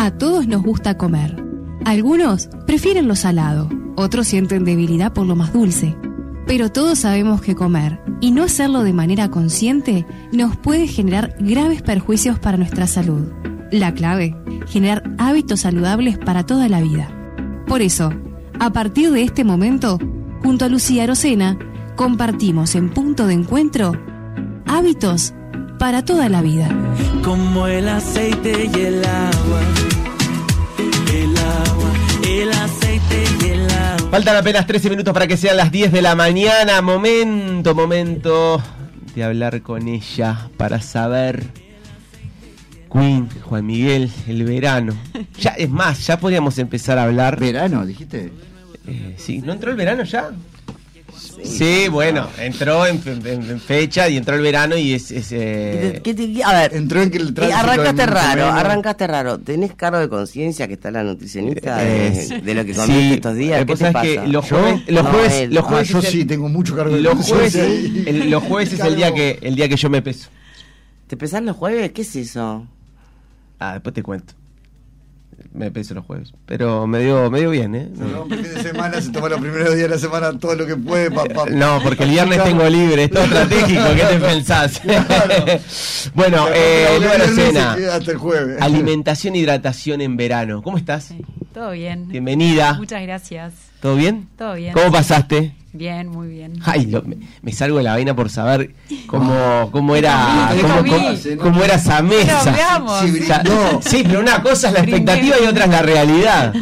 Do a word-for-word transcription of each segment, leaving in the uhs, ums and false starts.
A todos nos gusta comer. Algunos prefieren lo salado, otros sienten debilidad por lo más dulce. Pero todos sabemos que comer, y no hacerlo de manera consciente, nos puede generar graves perjuicios para nuestra salud. La clave, generar hábitos saludables para toda la vida. Por eso, a partir de este momento, junto a Lucía Arocena, compartimos en Punto de Encuentro hábitos para toda la vida. Como el aceite y el agua, el agua, el aceite y el agua. Faltan apenas trece minutos para que sean las diez de la mañana. Momento, momento de hablar con ella para saber. Queen, Juan Miguel, el verano. Ya, es más, ya podríamos empezar a hablar. ¿Verano, dijiste? Eh, sí, ¿no entró el verano ya? Sí, sí, bueno, entró en, en, en fecha y entró el verano y es... es eh... ¿Qué te, qué, a ver, entró en que el tránsito arrancaste raro, arrancaste raro. ¿Tenés cargo de conciencia que está la nutricionista eh, de, de lo que comiste sí, estos días? ¿Qué te pasa? Que los jueves, los jueves, no, los jueves ah, yo el, sí tengo mucho cargo de los conciencia. Jueves, el, los jueves es el día que el día que yo me peso. ¿Te pesás los jueves? ¿Qué es eso? Ah, después te cuento. Me peso los jueves. Pero me dio, me dio bien, ¿eh? No, no, fin de semana se toma los primeros días de la semana todo lo que puede. Pa, pa, no, porque el viernes claro. tengo libre. Es todo estratégico. ¿Qué te pensás? Claro. Bueno, eh, Lucía Arocena. Hasta el jueves. Alimentación e hidratación en verano. ¿Cómo estás? Sí, todo bien. Bienvenida. Muchas gracias. ¿Todo bien? Todo bien. ¿Cómo pasaste? Bien, muy bien. Ay, lo, me, me salgo de la vaina por saber cómo, cómo era cómo, cómo, cómo era esa mesa. Sí, no. Sí, pero una cosa es la expectativa y otra es la realidad.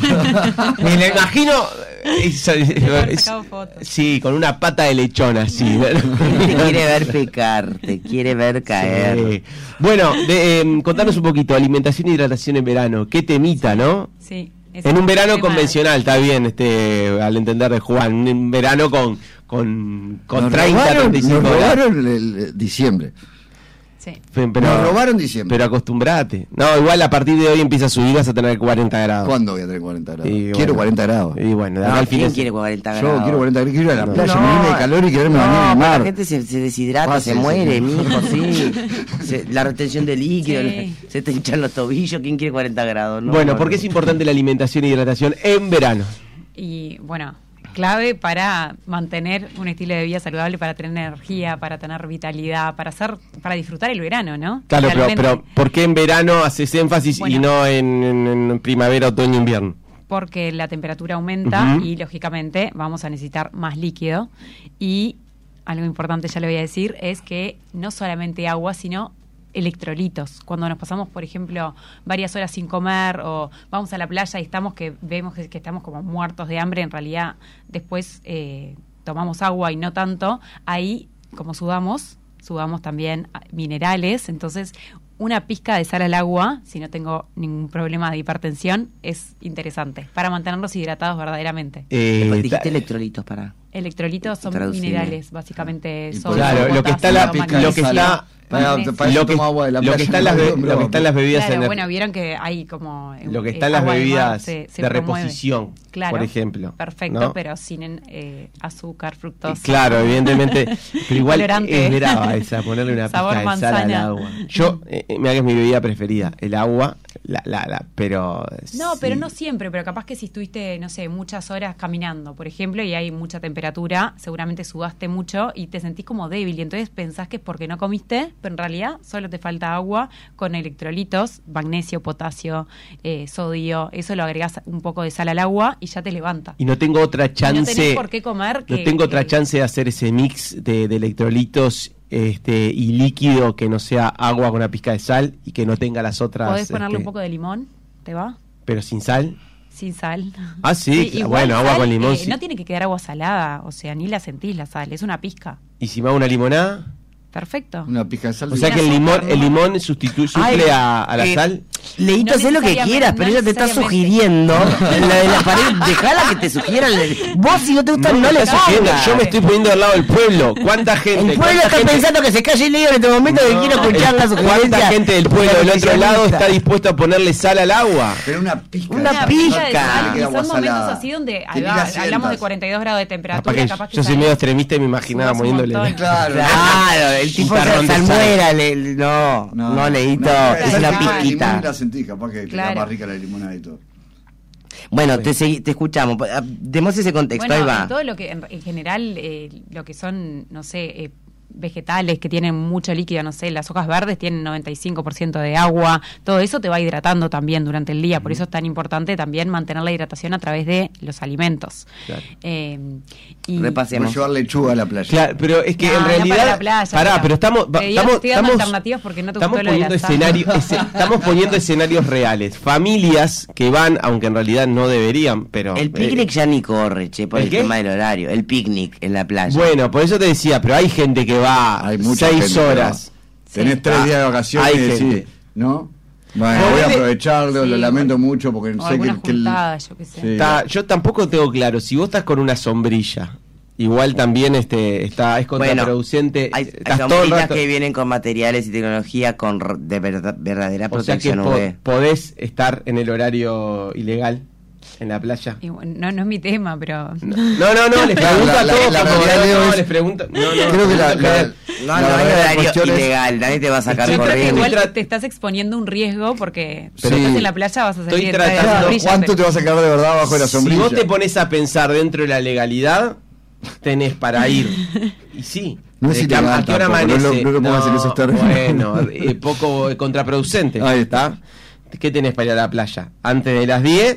Me la imagino. Eso, eso, sí, con una pata de lechón así. Te quiere ver pecar, te quiere ver caer. Sí. Bueno, de, eh, contanos un poquito, alimentación y hidratación en verano. Qué temita, ¿no? Sí. En un verano convencional, está bien, este, al entender de Juan, un verano con, con, con nos treinta, robaron, treinta y cinco nos grados. robaron el, el diciembre. Sí. Pero, nos robaron diciembre. Pero acostumbrate. No, igual a partir de hoy empieza a subir, vas a tener cuarenta grados. ¿Cuándo voy a tener cuarenta grados? Y quiero bueno, cuarenta grados. Y bueno, no, al ¿quién fin quiere cuarenta grados? Yo quiero cuarenta grados, quiero ir a la playa, no, me viene de calor y quererme no, bañar en el mar. La gente se, se deshidrata, ah, se sí, muere, sí. mijo, sí. Se, la retención de líquido, sí. se te hinchan los tobillos, ¿quién quiere cuarenta grados? No, bueno, no, ¿por qué no. es importante la alimentación y hidratación en verano? Y bueno, clave para mantener un estilo de vida saludable, para tener energía, para tener vitalidad, para hacer, para disfrutar el verano, ¿no? Claro, pero, pero ¿por qué en verano haces énfasis bueno, y no en, en, en primavera, otoño, invierno? Porque la temperatura aumenta uh-huh. y lógicamente vamos a necesitar más líquido. Y algo importante, ya le voy a decir, es que no solamente agua, sino electrolitos. Cuando nos pasamos, por ejemplo, varias horas sin comer o vamos a la playa y estamos que vemos que, que estamos como muertos de hambre, en realidad después eh, tomamos agua y no tanto, ahí como sudamos, sudamos también minerales, entonces una pizca de sal al agua, si no tengo ningún problema de hipertensión, es interesante para mantenerlos hidratados verdaderamente. Eh, dijiste ta- electrolitos para electrolitos son traducir. Minerales, básicamente. Sodio, claro, lo que está la lo que está Para, para lo, que, agua de la lo, que está en las, be- lo que está en las bebidas claro, ener- bueno, vieron que hay como lo que está en las bebidas se, se de promueve. reposición, claro, por ejemplo, perfecto, ¿no? pero sin eh, azúcar, fructosa, claro, evidentemente, pero igual colorante. es brava esa, ponerle una pizca de sal al agua. Yo, eh, mira que es mi bebida preferida, el agua, la, la, la, pero no, sí. pero no siempre, pero capaz que si estuviste, no sé, muchas horas caminando, por ejemplo, y hay mucha temperatura, seguramente sudaste mucho y te sentís como débil, y entonces pensás que es porque no comiste, pero en realidad solo te falta agua con electrolitos, magnesio, potasio, eh, sodio, eso lo agregás un poco de sal al agua y ya te levanta. Y no tengo otra chance, y no tenés por qué comer que, no tengo otra que, chance de hacer ese mix de, de electrolitos este y líquido que no sea agua con una pizca de sal y que no tenga las otras. ¿Podés ponerle este, un poco de limón? ¿Te va? Pero sin sal. Sin sal. Ah, sí, sí bueno, sal, agua con limón. Eh, sí. No tiene que quedar agua salada, o sea, ni la sentís la sal, es una pizca. ¿Y si me hago una limonada? Perfecto. Una pizca de sal. O sea que el limón, el limón sustituye, suple a, a la eh, sal. Leíto, no sé lo que quieras, pero no ella te está sugiriendo la de la pared, dejala que te sugiera. Vos si no te gusta no, no le pongas. Yo me estoy poniendo al lado del pueblo. ¿Cuánta gente? El pueblo está gente? pensando que se calle Leo en este momento, no, que quiero escuchar la sugerencia. ¿Cuánta gente del pueblo del otro lado está dispuesta a ponerle sal al agua? Pero una pizca. Una, una pizca. De sal, y son momentos salada. Así donde haga, hablamos de cuarenta y dos grados de temperatura. Que capaz que yo soy medio extremista y me imaginaba poniéndole. Claro, claro, el tipo se muera, no, no, no, Leíto, es una pizquita. sentís, capaz que Claro. te da más rica la limonada y todo. Bueno, te, segui- te escuchamos. Demos ese contexto, Bueno, ahí va. en todo lo que, en, en general, eh, lo que son, no sé, eh, vegetales que tienen mucho líquido, no sé, las hojas verdes tienen noventa y cinco por ciento de agua, todo eso te va hidratando también durante el día, por eso es tan importante también mantener la hidratación a través de los alimentos. Claro. Eh, y Repasemos. Por llevar lechuga a la playa. Claro, pero es que No, en no realidad. para la playa, pará, pero- pero estamos. va- Te digo- estamos, estoy dando estamos- alternativas porque no te estamos gustó lo de la poniendo sal. escenario, ese- estamos poniendo escenarios reales. Familias que van, aunque en realidad no deberían, pero. El picnic eh, ya ni corre, che, por ¿El el, qué? tema del horario. El picnic en la playa. Bueno, por eso te decía, pero hay gente que va Hay mucha seis gente que horas. Tenés Sí. tres Ah, días de vacaciones hay y decís, gente. ¿no? Bueno, Ponele- voy a aprovecharlo, Sí, lo lamento bueno. mucho porque O sé que, alguna que el- juntada, yo qué sé. Sí. Está- yo tampoco tengo claro, si vos estás con una sombrilla, igual también este está es Bueno, contraproducente. hay, estás hay todo el sombrillas rato- que vienen con materiales y tecnología con r- de verdad- verdadera o sea que protección po- U V. podés estar en el horario ilegal en la playa. Y bueno, no, no es mi tema, pero... No, no, no, les Claro, pregunto la- a la- todos, la por favor, realidad, Leo, no, es- les pregunto. No, no, Creo que la, pregunto la- general. No, la no, hay verdadera horario cuestión es- ilegal, nadie te va a sacar Yo creo que corriendo. igual Tra- te estás exponiendo un riesgo porque Sí. si estás en la playa vas a Estoy salir detrás de la tratando- sombrilla, ¿Cuánto pero- te vas a quedar de verdad bajo de la Si sombrilla? vos te pones a pensar dentro de la legalidad, tenés para ir. Y sí. No es ¿De qué- ilegal ¿A qué hora tampoco, no lo- amanece? no lo pongas en esos términos. Bueno, eh, poco eh, contraproducente. Ahí está. ¿Qué tenés para ir a la playa? ¿Antes de las diez?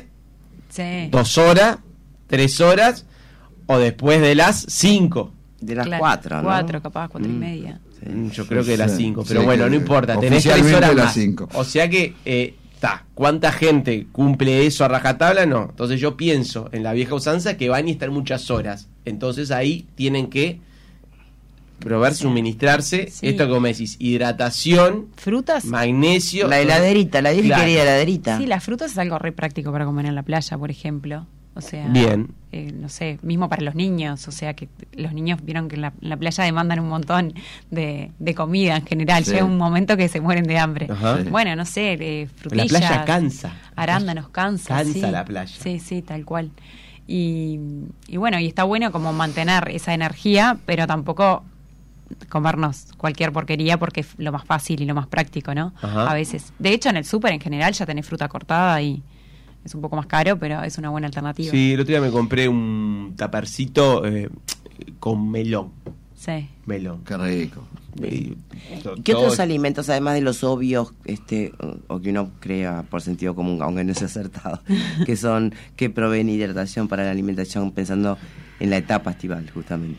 Sí. ¿Dos horas? ¿Tres horas? ¿O después de las cinco? De las Claro, cuatro, ¿no? Cuatro, capaz, cuatro y Mm. media. Mm, Yo creo que de las Sí, cinco. sí, Pero bueno, que no importa. Tenés tres oficialmente horas las más. cinco. O sea que, está. ¿Cuánta gente cumple eso a rajatabla? No. Entonces yo pienso en la vieja usanza que van y están muchas horas. Entonces ahí tienen que probar, Sí. suministrarse. Sí. Esto como decís, hidratación, ¿Frutas? magnesio. La heladerita, la vieja Claro. querida heladerita. Sí, las frutas es algo re práctico para comer en la playa, por ejemplo. O sea, Bien. eh, no sé, mismo para los niños. O sea, que los niños vieron que en la, en la playa demandan un montón de, de comida en general. Sí. Llega un momento que se mueren de hambre. Ajá. Sí. Bueno, no sé, eh, La frutillas. playa cansa. Arándanos, cansa. Cansa sí. la playa. Sí, sí, tal cual. Y, y bueno, y está bueno como mantener esa energía, pero tampoco comernos cualquier porquería porque es lo más fácil y lo más práctico, ¿no? Ajá. A veces. De hecho, en el súper en general ya tenés fruta cortada y es un poco más caro, pero es una buena alternativa. Sí, el otro día me compré un tapercito eh, con melón. Sí. Melón. Qué rico. Y- ¿Qué todo- otros alimentos, además de los obvios, este, o que uno crea por sentido común, aunque no sea acertado, que son, que proveen hidratación para la alimentación, pensando en la etapa estival, justamente?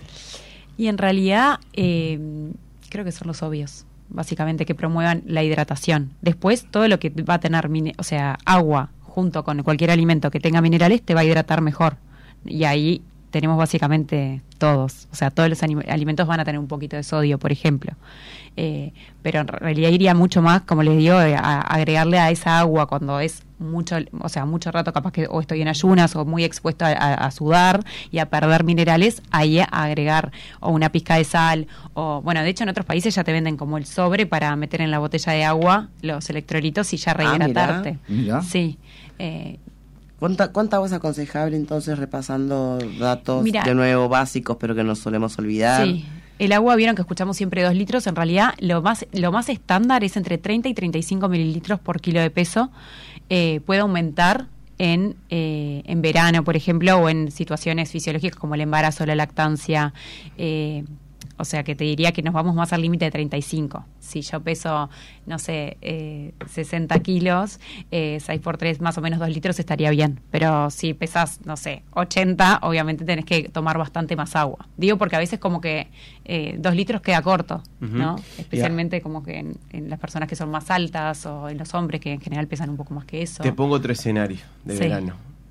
Y en realidad, eh, creo que son los obvios, básicamente, que promuevan la hidratación. Después, todo lo que va a tener, mine- o sea, agua junto con cualquier alimento que tenga minerales, te va a hidratar mejor. Y ahí tenemos básicamente todos. O sea, todos los anim- alimentos van a tener un poquito de sodio, por ejemplo. Eh, pero en realidad iría mucho más, como les digo, eh, a agregarle a esa agua cuando es mucho, o sea, mucho rato capaz que o estoy en ayunas o muy expuesto a, a- a sudar y a perder minerales, ahí a agregar o una pizca de sal o, bueno, de hecho en otros países ya te venden como el sobre para meter en la botella de agua los electrolitos y ya rehidratarte. mirá. Sí. Eh, ¿Cuánta, ¿Cuánta agua es aconsejable entonces, repasando datos Mira. de nuevo básicos, pero que no solemos olvidar? Sí. El agua, vieron que escuchamos siempre dos litros, en realidad lo más lo más estándar es entre treinta y treinta y cinco mililitros por kilo de peso. Eh, puede aumentar en, eh, en verano, por ejemplo, o en situaciones fisiológicas como el embarazo o la lactancia. Eh, o sea, que te diría que nos vamos más al límite de treinta y cinco. Si yo peso, no sé, eh, sesenta kilos, eh, seis por tres, más o menos dos litros estaría bien. Pero si pesas, no sé, ochenta, obviamente tenés que tomar bastante más agua. Digo porque a veces como que eh, dos litros queda corto, Ujú. ¿no? Especialmente como que en, en las personas que son más altas o en los hombres que en general pesan un poco más que eso. Te pongo otro escenario de Sí. verano.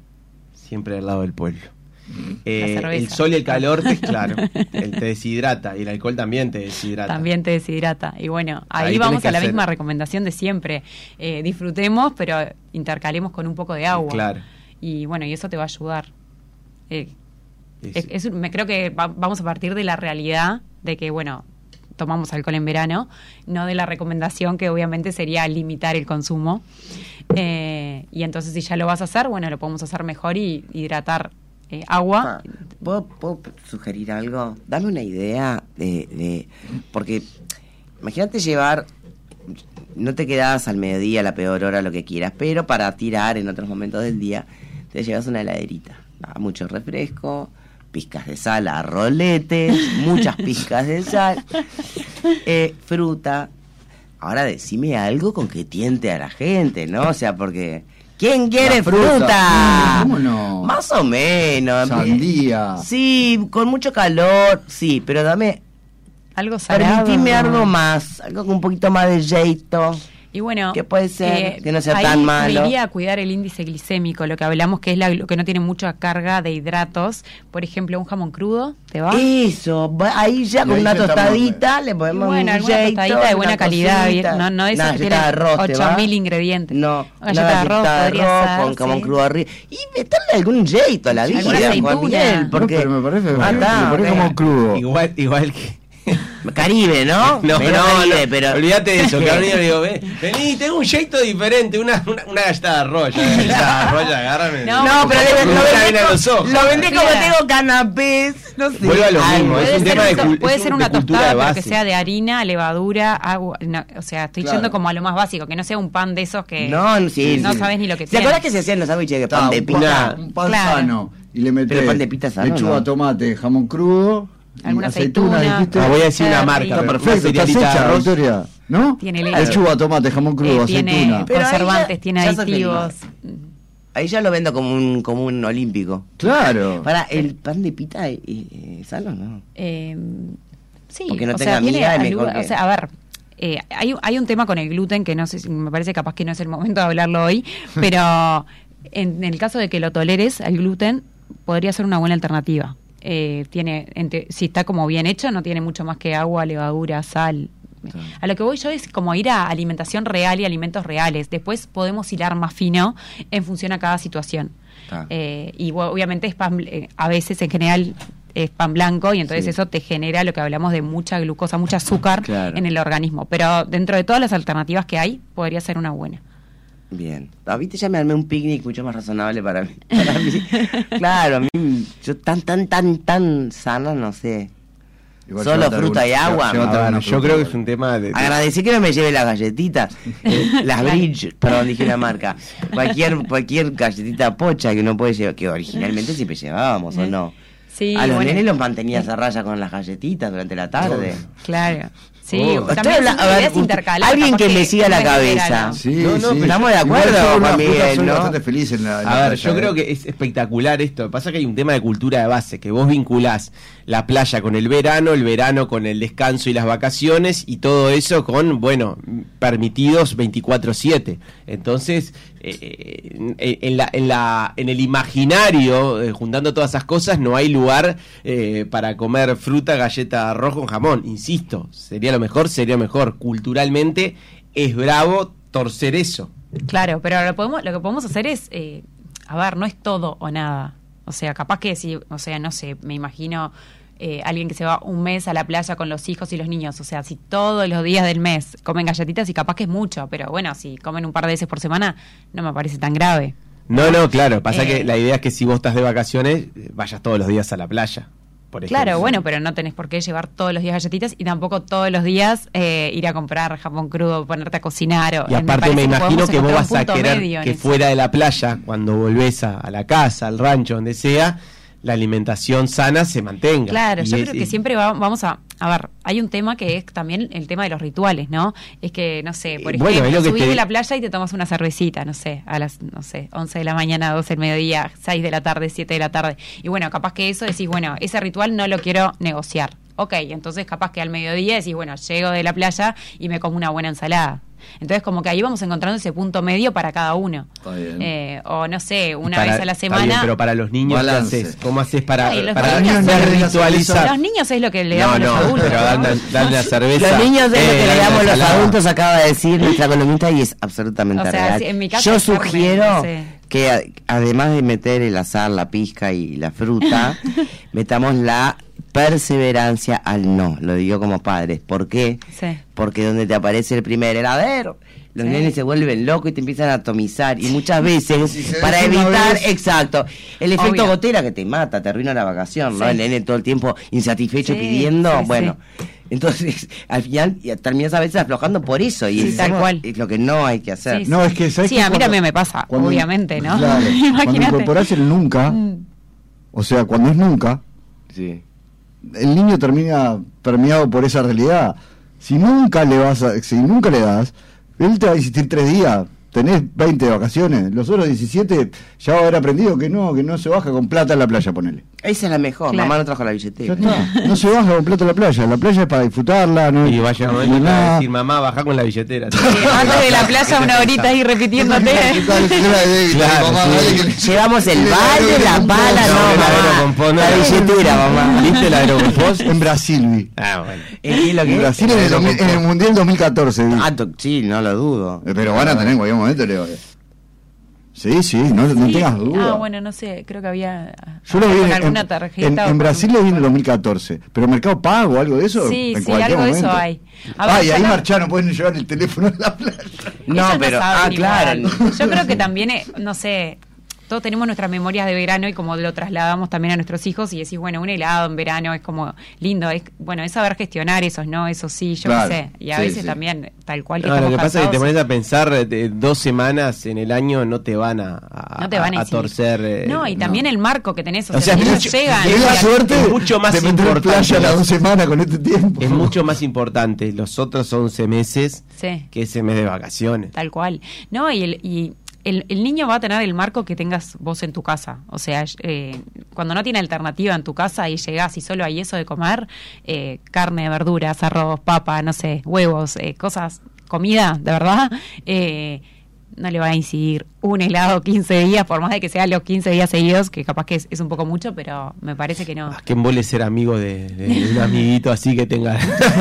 Siempre al lado del pueblo. Eh, La cerveza. el sol y el calor, te, claro, el te deshidrata y el alcohol también te deshidrata. También te deshidrata. Y bueno, ahí, Ahí tenés vamos que a la hacer- misma recomendación de siempre. Eh, disfrutemos, pero intercalemos con un poco de agua. Claro. Y bueno, y eso te va a ayudar. Eh, Sí, es- sí. es un- me creo que va- vamos a partir de la realidad de que, bueno, tomamos alcohol en verano, no de la recomendación que obviamente sería limitar el consumo. Eh, y entonces si ya lo vas a hacer, bueno, lo podemos hacer mejor y hidratar eh, agua. Ah, ¿Puedo, ¿Puedo sugerir algo? Dame una idea de... de porque imagínate llevar... no te quedás al mediodía, a la peor hora, lo que quieras, pero para tirar en otros momentos del día, te llevas una heladerita. Ah, mucho refresco, pizcas de sal a roletes, muchas pizcas de sal, eh, fruta. Ahora decime algo con que tiente a la gente, ¿no? O sea, porque... ¿Quién quiere fruta? fruta? ¿Cómo no? Más o menos. Sandía. Sí, con mucho calor, sí, pero dame... Algo salado. Permitime ¿no? algo más, algo con un poquito más de jeito. Y bueno, que puede ser, eh, que no sea ahí tan malo. Me iría a cuidar el índice glicémico, lo que hablamos que es la, lo que no tiene mucha carga de hidratos. Por ejemplo, un jamón crudo, ¿te va? Eso, ahí ya Y con ahí una ya tostadita estamos, le podemos Y bueno, un alguna jeito, tostadita de buena una calidad, cosita. no, no de esas Una que galleta de tienen arroz, ¿te ocho va? mil ingredientes. No, Una una galleta de arroz galleta de podría arroz ser, con jamón sí. crudo arriba. Y meterle algún jeito a la vida, Alguna Juan aceituna. Miguel, No, porque... pero me parece, Ah, me está, parece ok. como crudo. Igual, igual que... Caribe, ¿no? No, Menos no, Caribe, no, pero... olvídate de eso, que ahora le digo, ven, vení, tengo un jeito diferente, una, una, una galleta de arroz, ya, galleta de arroz, ya, agárrame. No, No, pero le, lo Una vendés vena a como, los ojos. lo vendés como Mira. tengo canapés, no sé. Vuelvo a lo Ay, mismo, puede es un Puede tema ser, de eso, cul- puede es ser un- una de cultura tostada, de pero que base. sea de harina, levadura, agua. no, o sea, estoy Claro. yendo como a lo más básico, que no sea un pan de esos que No, sí, no sí. sabes ni lo que ¿Se tiene. acuerdas que se hacían los sándwiches de Está, pan de un, pan, pita? un pan Claro. sano. Y le metés Pero pan de pita sano, lechuga, ¿no? tomate, jamón crudo, y Alguna aceituna. dijiste. Ah, voy a decir una Está marca. rico. Está pero perfecto, una estás cerealita de hecha, arroz. Victoria, ¿no? Tiene leche. Lechuga, tomate, jamón crudo, Eh, tiene aceituna. Pero ahí conservantes, ya- tiene ya soy aditivos. Ahí ya lo vendo como un, como un olímpico. Claro. Para, ¿el pan de pita es, es sano, no? Eh, sí, Porque no o tenga sea, tiene miga, es algo- mejor que- o sea, a ver, eh, hay, hay un tema con el gluten que no sé, si- me parece capaz que no es el momento de hablarlo hoy, pero en, en el caso de que lo toleres al gluten, podría ser una buena alternativa. Eh, tiene, entre- si está como bien hecho, no tiene mucho más que agua, levadura, sal. A lo que voy yo es como ir a alimentación real y alimentos reales. Después podemos hilar más fino en función a cada situación. Ah. Eh, y bueno, obviamente es pan, eh, a veces en general es pan blanco y entonces Sí. eso te genera lo que hablamos de mucha glucosa, mucha azúcar Claro. en el organismo. Pero dentro de todas las alternativas que hay, podría ser una buena. Bien. Ah, viste, ya me armé un picnic mucho más razonable para mí. Para mí. Claro, a mí, yo tan, tan, tan, tan sana, no sé. Igual Solo llévate fruta alguna- y agua. llévate A ver, alguna yo fruta, creo que igual. es un tema de... de- Agradecí que no me lleve las galletitas, eh, las Bridge, perdón, dije una marca. Cualquier cualquier galletita pocha que uno puede llevar, que originalmente siempre llevábamos, ¿o no? Sí, a los bueno. nenes los mantenías a raya con las galletitas durante la tarde. Claro. Sí, Oh. también Estoy habla- son a ver, ideas un- intercalar, alguien capaz que me siga la no es de cabeza. verano. Sí, No, no, sí. pero estamos de Igual acuerdo, yo con Juan la fruta Miguel, soy ¿no? bastante feliz en la, en la A ver, playa, yo ¿eh? creo que es espectacular esto. Pasa que hay un tema de cultura de base, que vos vinculás la playa con el verano, el verano con el descanso y las vacaciones, y todo eso con, bueno, permitidos veinticuatro siete. Entonces, eh, eh, en, la, en, la, en el imaginario, eh, juntando todas esas cosas, no hay lugar eh, para comer fruta, galleta de arroz con jamón. Insisto, sería lo mejor, sería mejor. Culturalmente es bravo torcer eso. Claro, pero lo, podemos, lo que podemos hacer es, eh, a ver, no es todo o nada. O sea, capaz que si, o sea, no sé, me imagino eh, alguien que se va un mes a la playa con los hijos y los niños. O sea, si todos los días del mes comen galletitas y capaz que es mucho, pero bueno, si comen un par de veces por semana, no me parece tan grave. No, no, claro. Pasa Eh. que la idea es que si vos estás de vacaciones, eh, vayas todos los días a la playa. Por ejemplo. Claro, bueno, pero no tenés por qué llevar todos los días galletitas y tampoco todos los días eh, ir a comprar jamón crudo, ponerte a cocinar. O, Y eh, aparte parece me que imagino podemos que vos encontrar vas un a punto querer medio en que eso. fuera de la playa, cuando volvés a, a la casa, al rancho, donde sea, la alimentación sana se mantenga. Claro, Y yo es- creo que y- siempre va- vamos a... A ver, hay un tema que es también el tema de los rituales, ¿no? Es que, no sé, por Eh, bueno, ejemplo, es lo que subís te- de la playa y te tomas una cervecita, no sé, a las, no sé, once de la mañana, doce del mediodía, seis de la tarde, siete de la tarde. Y bueno, capaz que eso decís, bueno, ese ritual no lo quiero negociar. Ok, entonces capaz que al mediodía decís, bueno, llego de la playa y me como una buena ensalada. Entonces como que ahí vamos encontrando ese punto medio para cada uno. Está bien. Eh, o no sé, una para- vez a la está semana... bien, pero para los niños, ¿qué Balance. haces? ¿Cómo haces para, Ay, los para niños no les ritualizar? Los niños es lo que le No, damos a los no, adultos. pero ¿no? dan, dan la cerveza. Los niños es lo eh, que le dan la damos los ensalada. adultos, acaba de decir nuestra columnista, y es absolutamente O sea, real. sí, en mi caso Yo es carne, sugiero no sé. que a- además de meter el azar, la pizca y la fruta, metamos la perseverancia al no. Lo digo como padres. ¿Por qué? Sí. Porque donde te aparece el primer heladero, los Sí. nenes se vuelven locos y te empiezan a atomizar. Y muchas veces, Si se para deja una evitar, vez- exacto, el efecto Obvio. gotera que te mata, te arruina la vacación, ¿no? Sí. El nene todo el tiempo insatisfecho Sí, pidiendo, sí, bueno. sí. Entonces, al final terminas a veces aflojando por eso. Y Sí, es, tal cual. es lo que no hay que hacer. Sí, No, es que ¿sabes Sí, qué? a mí Cuando- también me pasa, cuando- obviamente, ¿no? Claro, cuando Imagínate. incorporás el nunca, Mm. o sea, cuando es nunca, Sí. el niño termina permeado por esa realidad. Si nunca le vas a, si nunca le das, él te va a insistir tres días. Tenés veinte de vacaciones, los otros diecisiete ya va a haber aprendido que no, que no se baja con plata a la playa, ponele. Esa es la mejor. Claro. Mamá no trajo la Ya billetera. está, no se baja con plata a la playa, la playa es para disfrutarla, no Y vaya un no momento es a nada. decir, mamá, baja con la billetera. Antes de la playa una horita ahí repitiéndote. ¿Qué tal, señora de débito? Claro, Mamá, sí. dale que le- Llevamos el le- balde, le- la le- pala, le- no, el mamá. aerocompón, La no. billetera, mamá. ¿Viste el aerocompós? En Brasil vi. Ah, bueno. ¿En qué es lo que En es? Brasil en el, dos mil- en el Mundial dos mil catorce vi. Ah, to- sí, no lo dudo. Eh, Pero van a tener en cualquier momento, Leo. Sí, sí, no, no Sí. tengas duda. Ah, bueno, no sé, creo que había. Yo lo vi con en, alguna en- tarjeta. en- o en con- Brasil lo vi en el dos mil catorce. Pero Mercado Pago, algo de eso. Sí, en sí, cualquier algo de eso momento. hay. A ver, Ah, y ahí ya no- marcharon, pueden llevar el teléfono a la playa. No, Ellos pero. saben Ah, claro. igual. Yo creo que también, eh, no sé, todos tenemos nuestras memorias de verano y como lo trasladamos también a nuestros hijos y decís, bueno, un helado en verano es como lindo. Es, bueno, es saber gestionar esos, ¿no? Eso sí, yo Claro, qué sé. Y a sí, veces sí. también, tal cual que No, lo estamos que pasa es que te cansados, pones a pensar, de dos semanas en el año no te van a, a, no te van a, a incidir. torcer. eh, No, y también no. el marco que tenés. O, O sea, sea, si ellos mucho- llegan. Tenés la y- suerte es mucho más de meter en importante. playa las dos semanas con este tiempo. Es mucho más importante los otros once meses Sí. que ese mes de vacaciones. Tal cual. No, y el, y el, el niño va a tener el marco que tengas vos en tu casa. O sea, eh, cuando no tiene alternativa en tu casa y llegás y solo hay eso de comer, eh, carne, verduras, arroz, papa, no sé, huevos, eh, cosas, comida, de verdad, eh, no le va a incidir un helado quince días, por más de que sea los quince días seguidos, que capaz que es, es un poco mucho, pero me parece que no. Ah, qué embole ser amigo de, de- de un amiguito así que tenga.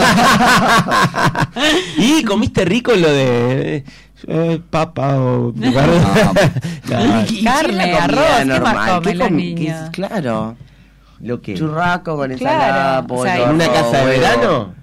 Y comiste rico lo de eh, papa o Claro. ¿Y- y qué Carne, es la comida arroz, ¿qué más normal? comen ¿Qué los com- niños? qué- Claro. Lo que Churrasco con Claro, ensalada, o pollo, sea, en una arroz, casa de huevo. verano.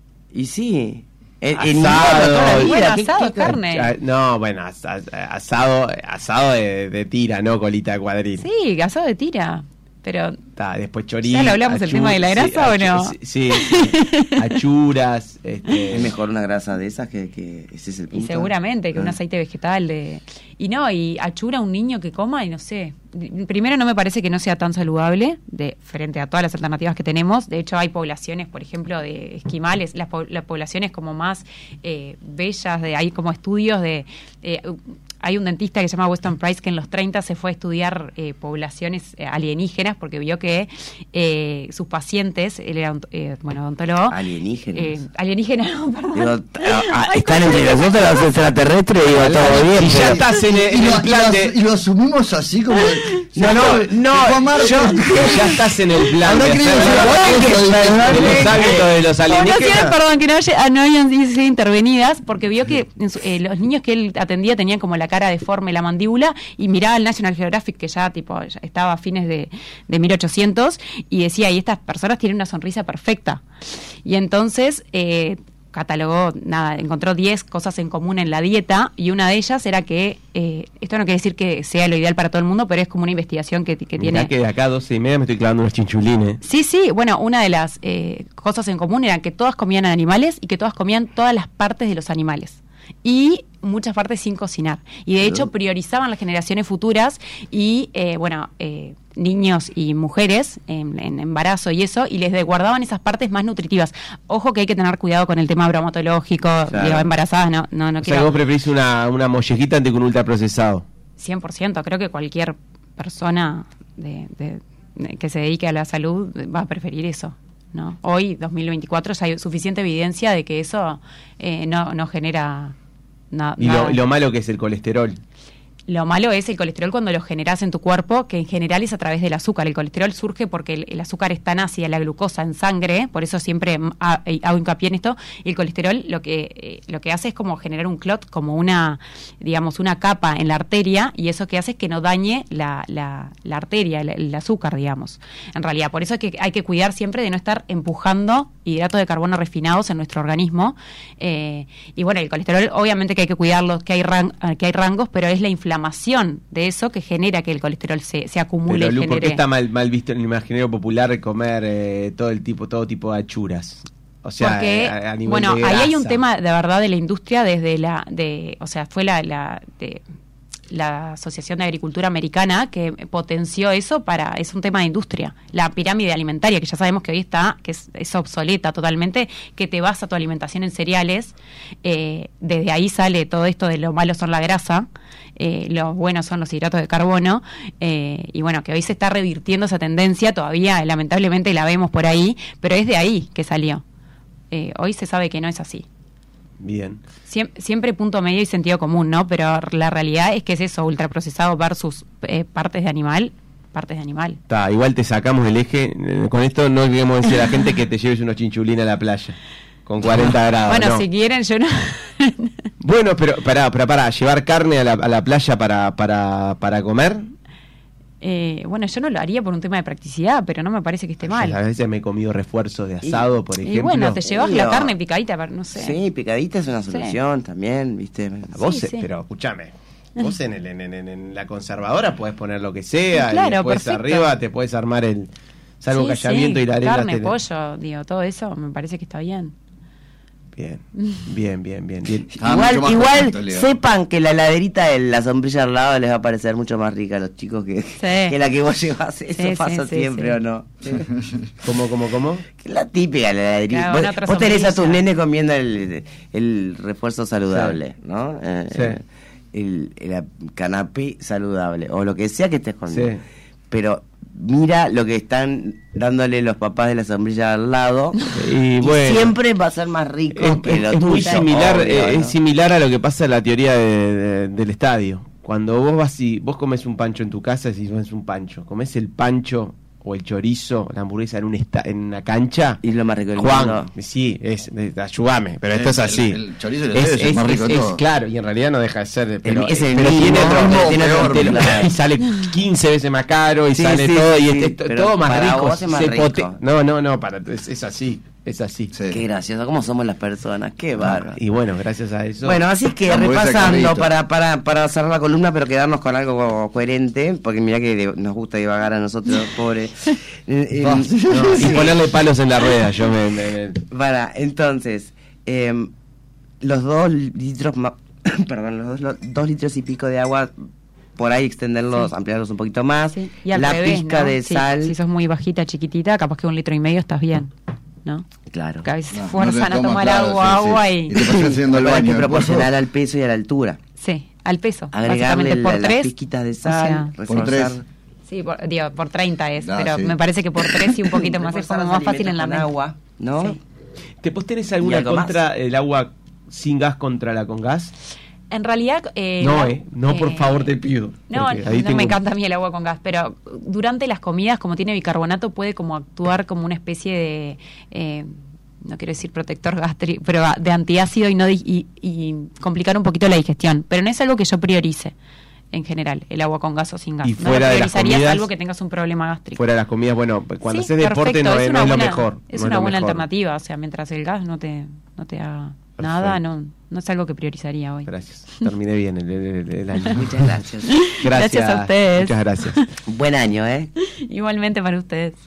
Y sí. En, en Asado. invierno, toda la vida, Bueno, ¿qué- asado, qué- carne. Ah, No, bueno, asa- asado, asado de, de tira, no colita de cuadril. Sí, asado de tira. Pero Está, después chorizo. ¿Ya lo hablamos el tema de la grasa o no? Sí, sí, sí. Achuras. Este, Es mejor una grasa de esas que, que ese es el y punto. seguramente que un Ah. aceite vegetal de y no, y achura a un niño que coma y no sé. Primero no me parece que no sea tan saludable de frente a todas las alternativas que tenemos. De hecho hay poblaciones, por ejemplo, de esquimales, las, po- las poblaciones como más eh, bellas, de hay como estudios de eh, hay un dentista que se llama Weston Price que en los treinta se fue a estudiar eh, poblaciones eh, alienígenas porque vio que eh, sus pacientes, él era ont- eh, bueno, odontólogo. Alienígenas. Eh, alienígena, no, perdón. Digo, ah, ah, están entre nosotros los extraterrestres y digo, todo bien. Y ya pero- estás en el, y, en lo, el plan y lo- de. y lo asumimos así como. No, no, no, Juan Marcos. yo- ya estás en el plan Habrá de, querido hacer- decir algo de eso, de los hábitos de los Conocieron, alienígenas. perdón, que no, haya- ah, no habían sido intervenidas porque vio que en su- eh, los niños que él atendía tenían como la cara deforme, la mandíbula, y miraba el National Geographic, que ya tipo ya estaba a fines de, de mil ochocientos, y decía, y estas personas tienen una sonrisa perfecta. Y entonces eh, catalogó, nada, encontró diez cosas en común en la dieta, y una de ellas era que, eh, esto no quiere decir que sea lo ideal para todo el mundo, pero es como una investigación que, que Mirá tiene... que de acá a doce y media me estoy clavando unos chinchulines. Sí, sí, bueno, una de las eh, cosas en común era que todas comían animales y que todas comían todas las partes de los animales. Y muchas partes sin cocinar. Y de hecho priorizaban las generaciones futuras y, eh, bueno, eh, niños y mujeres en, en embarazo y eso, y les guardaban esas partes más nutritivas. Ojo que hay que tener cuidado con el tema bromatológico, Claro. digo, embarazadas, no, no, no O sea, que quiero... vos preferís una, una mollejita antes que un ultraprocesado. cien por ciento, creo que cualquier persona de, de- de- que se dedique a la salud va a preferir eso, ¿no? Hoy, dos mil veinticuatro, ya hay suficiente evidencia de que eso eh, no, no genera na- Y nada. lo, lo malo que es el colesterol. Lo malo es el colesterol cuando lo generas en tu cuerpo, que en general es a través del azúcar. El colesterol surge porque el, el azúcar es tan ácida, la glucosa en sangre, por eso siempre mm, ha- eh, hago hincapié en esto. Y el colesterol lo que eh, lo que hace es como generar un clot, como una, digamos, una capa en la arteria, y eso que hace es que no dañe la, la, la arteria, el, el azúcar, digamos. En realidad, por eso es que hay que cuidar siempre de no estar empujando hidratos de carbono refinados en nuestro organismo. Eh, y bueno, el colesterol, obviamente que hay que cuidarlo, que hay, ran- eh, que hay rangos, pero es la inflamación de eso que genera que el colesterol se, se acumule Pero, y Lu, ¿por qué genere... está mal, mal visto en el imaginario popular comer eh, todo el tipo, todo tipo de achuras? O sea, porque, a, a nivel bueno, de ahí hay un grasa. tema de verdad de la industria desde la, de, o sea, fue la, la, de, la Asociación de Agricultura Americana que potenció eso para, es un tema de industria. La pirámide alimentaria, que ya sabemos que hoy está, que es, es obsoleta totalmente, que te basa tu alimentación en cereales, eh, desde ahí sale todo esto de lo malo son la grasa, eh, los buenos son los hidratos de carbono, eh, y bueno, que hoy se está revirtiendo esa tendencia, todavía lamentablemente la vemos por ahí, pero es de ahí que salió. Eh, hoy se sabe que no es así. Bien. Siem- siempre punto medio y sentido común, ¿no? Pero la realidad es que es eso, ultraprocesado versus eh, partes de animal, partes de animal. Está, igual te sacamos el eje. eh, Con esto no queremos decir a la gente que te lleves unos chinchulines a la playa. Con cuarenta grados. Bueno, no. si quieren, yo no... Bueno, pero pará, pará, pará, llevar carne a la, a la playa para, para, para comer. eh, bueno, yo no lo haría por un tema de practicidad, pero no me parece que esté mal. A veces me he comido refuerzos de asado, por ejemplo. Y bueno, te llevas la No. carne picadita, pero no sé. Sí, picadita es una solución también, ¿viste? Vos, Sí, eh, sí. pero escúchame. Vos en, el, en, en- en la conservadora podés poner lo que sea. Claro, y después perfecto. arriba te podés armar el. Salvo Sí, que haya sí, viento y la arena. carne, te- pollo, digo, todo eso me parece que está bien. Bien, bien, bien, bien. bien. Ah, igual mucho más igual contento, Leo. sepan que la heladerita de la sombrilla al lado les va a parecer mucho más rica a los chicos que, que la que vos llevas. Eso Sí, pasa sí, sí, siempre, sí. ¿o no? ¿Cómo, cómo, cómo? Que la típica la heladerita. Claro, en vos otra vos tenés a tus sombrilla. nenes comiendo el, el refuerzo saludable, Sí. ¿no? Eh, Sí. eh, el, el canapé saludable, o lo que sea que estés comiendo. Sí. Pero mira lo que están dándole los papás de la sombrilla al lado. Y Y bueno. siempre va a ser más rico Es, que lo es muy tuyo, similar, obvio, eh, ¿no? es similar a lo que pasa en la teoría de- de- del estadio. Cuando vos vas y vos comes un pancho en tu casa, decís, "Bueno, es un pancho". Comes el pancho o el chorizo, la hamburguesa en, un esta- en una cancha. Y es lo más rico del Juan, mundo. sí, es, es- ayúdame, pero esto es El- así. el chorizo y el es, estadio es el más rico de es- todo. claro, y en realidad no deja de ser, pero, es el pero mismo, tiene otro, mismo, tiene otro- peor, tiene- claro. y sale quince veces más caro y Sí, sale sí, todo sí, y sí, es, es pero todo más para rico. vos es más se rico. pote- no, no, no, para, es, es así, es así. Sí. Qué gracioso, cómo somos las personas, qué bárbaro. Y bueno, gracias a eso. Bueno, así es que La hamburguesa de repasando Carlito. para, para, para cerrar la columna, pero quedarnos con algo coherente, porque mira que de- nos gusta divagar a nosotros, pobre. Eh, eh, no, y ponerle palos en la rueda, yo me, me- me- Para, entonces, em, los dos litros, ma- perdón, los dos, los dos litros y pico de agua, por ahí extenderlos, Sí. ampliarlos un poquito más. Sí. Y al la revés, pizca ¿no? de Sí, sal. Si sos muy bajita, chiquitita, capaz que un litro y medio estás bien, ¿no? Claro. Porque a veces No, se fuerzan no te a tomas, tomar claro, agua, sí, sí. agua Y y... te pasas haciendo el Pero hay que baño. proporcionar al peso y a la altura. Sí, al peso. Agregarle básicamente por la- las tres. pizquitas de o sal, sea, reforzar. tres. sí, por, digo, por treinta es, Ah, pero sí. me parece que por tres y un poquito más es reforzar como los más fácil en la alimentos mente. con agua, ¿no? Sí. ¿Te vos tenés ¿Y alguna algo más? contra el agua sin gas contra la con gas? En realidad... eh, no, la- eh, no, por eh, favor, te pido. No, porque no ahí tengo- me encanta a mí el agua con gas, pero durante las comidas, como tiene bicarbonato, puede como actuar como una especie de, eh, no quiero decir protector gástrico, pero de antiácido y, no di- y, y complicar un poquito la digestión. Pero no es algo que yo priorice en general, el agua con gas o sin gas. Y no fuera lo de las priorizaría comidas, salvo que tengas un problema gástrico. Fuera de las comidas, bueno, cuando Sí, haces deporte perfecto, no, es, no una es lo buena- mejor. Es no una lo buena mejor. alternativa, o sea, mientras el gas no te, no te haga nada, no, no es algo que priorizaría hoy. Gracias. Terminé bien el, el- el año. Muchas gracias. Gracias. Gracias a ustedes. Muchas gracias. Buen año, ¿eh? Igualmente para ustedes.